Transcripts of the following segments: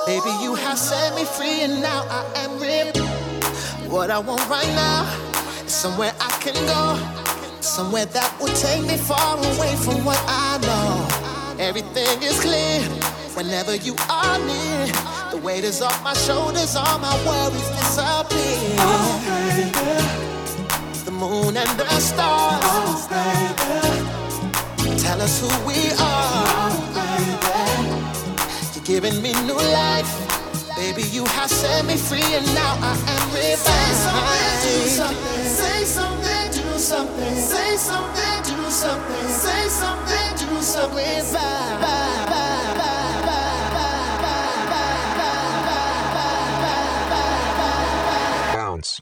Baby, you have set me free and now I am ripped. What I want right now is somewhere I can go, somewhere that will take me far away from what I know. Everything is clear whenever you are near. The weight is off my shoulders, all my worries disappear. Oh, baby. The moon and the stars, Oh, baby. tell us who we are. Oh, baby. You're giving me new life. Baby, you have set me free and now I am revived. Say something, do something. Say something, do something. Say something, do something. Bounce.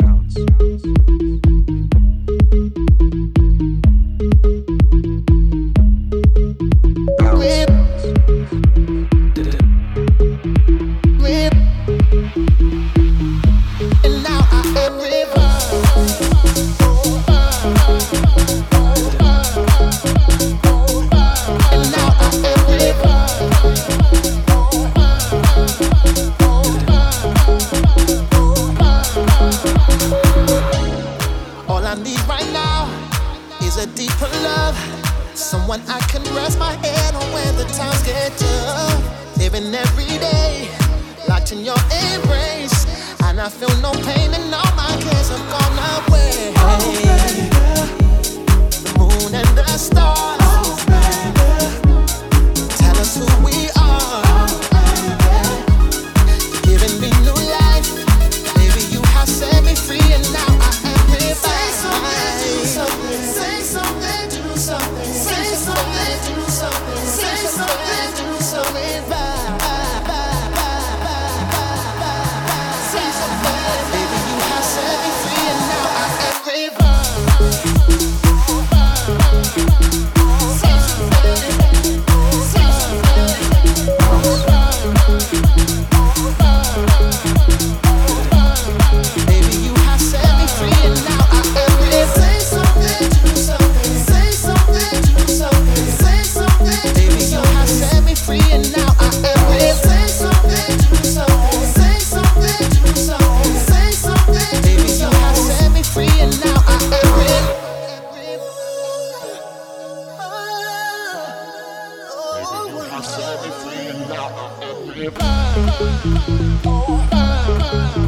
All I need right now is a deeper love. Someone I can rest my head on when the times get tough. Living every day, locked in your embrace. And I feel no pain and all my cares have gone away. Oh, baby. The moon and the stars, Oh, baby. tell us who we are. Oh, baby. Giving me new life. Baby, you have set me free and now I am revived. Say something, do something. Say something, do something. Say something, do something. Say something, do something. Say something. Baby, you have set me free and now I am revived. Say something. Say something. Baby, you have set me free and now I am revived. Say something, do something. Say something, do something. Say something, do Baby, you have set me free and now I am revived. Say something, do something. Say something, do something. Say something, do Baby, you have set me free and now I am revived. Set me free and now I am Oh,